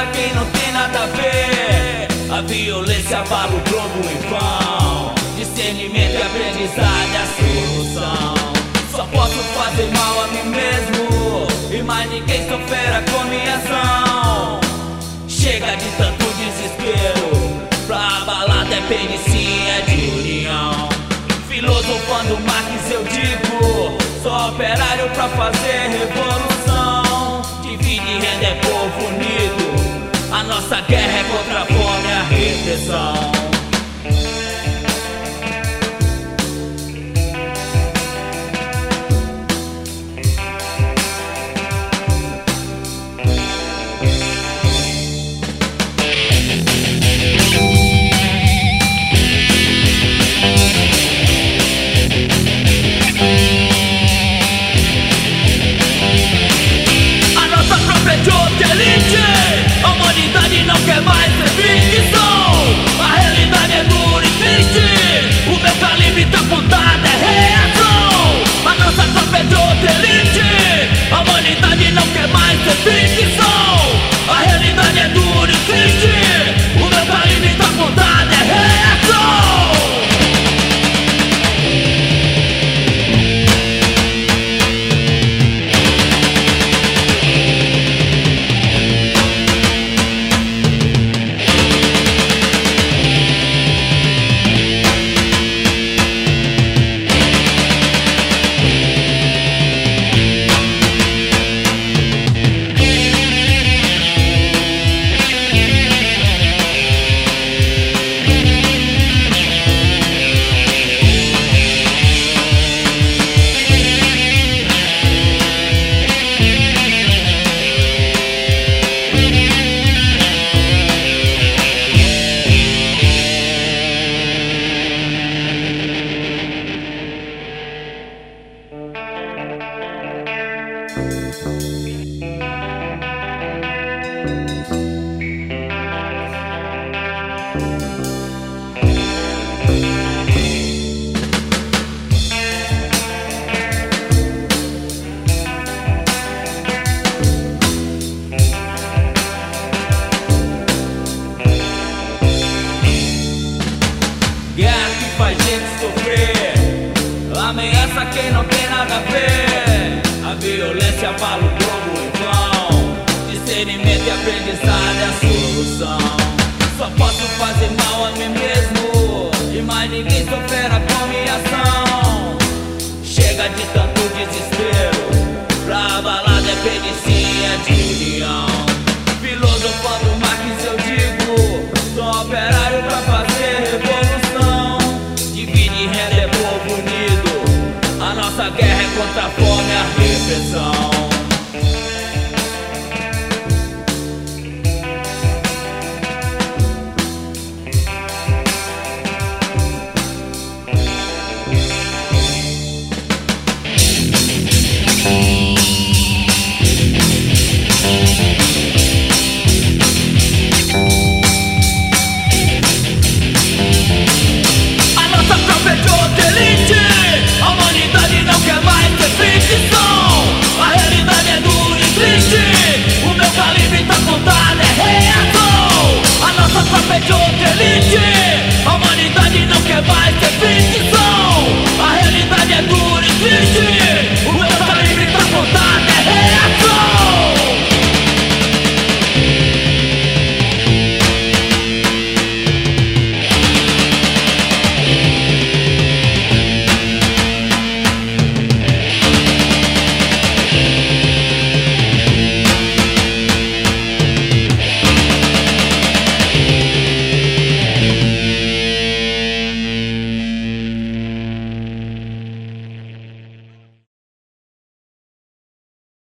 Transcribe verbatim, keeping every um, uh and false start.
ameaça quem não tem nada a ver. A violência abala o globo em vão. Discernimento e aprendizado é a solução. Só posso fazer mal a mim mesmo e mais ninguém sofrerá com minha ação. Chega de tanto desespero, pra abalar depende sim é de união. Filosofando Marx eu digo, sou operário pra fazer revolução. Divide e renda é povo unido, a nossa guerra é contra a fome e a repressão. A humanidade não quer mais ser ficção. A realidade é dura e triste. O meu calibre tá apontado, é reação. A nossa tropa é de outra elite. A humanidade não quer mais ser ficção. A realidade é dura e triste. O meu calibre tá apontado, é reação. Guerra que faz gente sofrer, ameaça quem não tem nada a ver. A violência abala o globo em vão. Discernimento e aprendizado é a solução. Só posso fazer mal a mim mesmo e mais ninguém sofrerá com minha ação. Chega de tanto desespero, pra abalar depende sim é de união. Filosofando Marx eu digo, sou operário pra fazer revolução. Divide e renda é povo unido, a nossa guerra é contra a fome e a repressão. A humanidade não quer mais ser ficção. A realidade é dura e triste. O meu calibre tá contado, é reação. A nossa tropa é de outra elite.